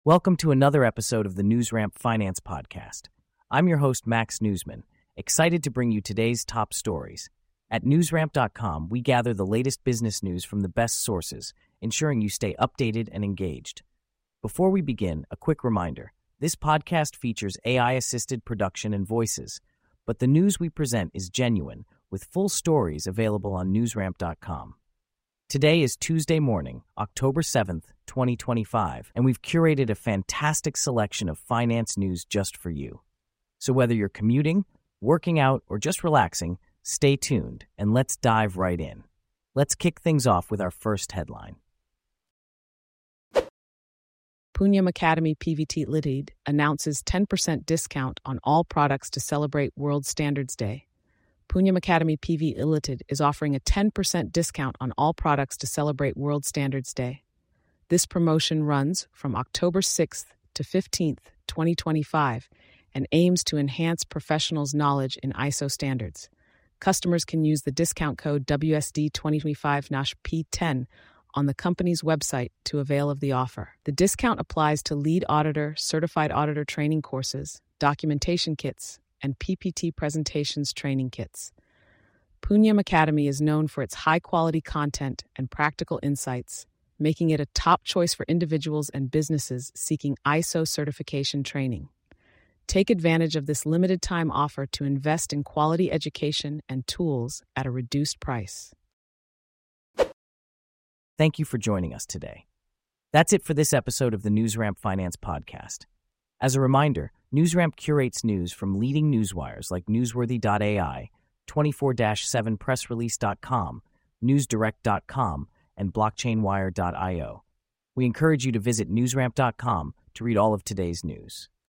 Welcome to another episode of the NewsRamp Finance Podcast. I'm your host, Max Newsman, excited to bring you today's top stories. At newsramp.com, we gather the latest business news from the best sources, ensuring you stay updated and engaged. Before we begin, a quick reminder. This podcast features AI-assisted production and voices, but the news we present is genuine, with full stories available on newsramp.com. Today is Tuesday morning, October 7th, 2025, and we've curated a fantastic selection of finance news just for you. So whether you're commuting, working out, or just relaxing, stay tuned and let's dive right in. Let's kick things off with our first headline. Punyam Academy PVT Limited announces 10% discount on all products to celebrate World Standards Day. Punyam Academy PV Limited is offering a 10% discount on all products to celebrate World Standards Day. This promotion runs from October 6th to 15th, 2025, and aims to enhance professionals' knowledge in ISO standards. Customers can use the discount code WSD2025-P10 on the company's website to avail of the offer. The discount applies to lead auditor, certified auditor training courses, documentation kits, and PPT presentations training kits. Punyam Academy is known for its high-quality content and practical insights, making it a top choice for individuals and businesses seeking ISO certification training. Take advantage of this limited-time offer to invest in quality education and tools at a reduced price. Thank you for joining us today. That's it for this episode of the NewsRamp Finance Podcast. As a reminder, NewsRamp curates news from leading newswires like Newsworthy.ai, 24/7pressrelease.com, NewsDirect.com, and BlockchainWire.io. We encourage you to visit newsramp.com to read all of today's news.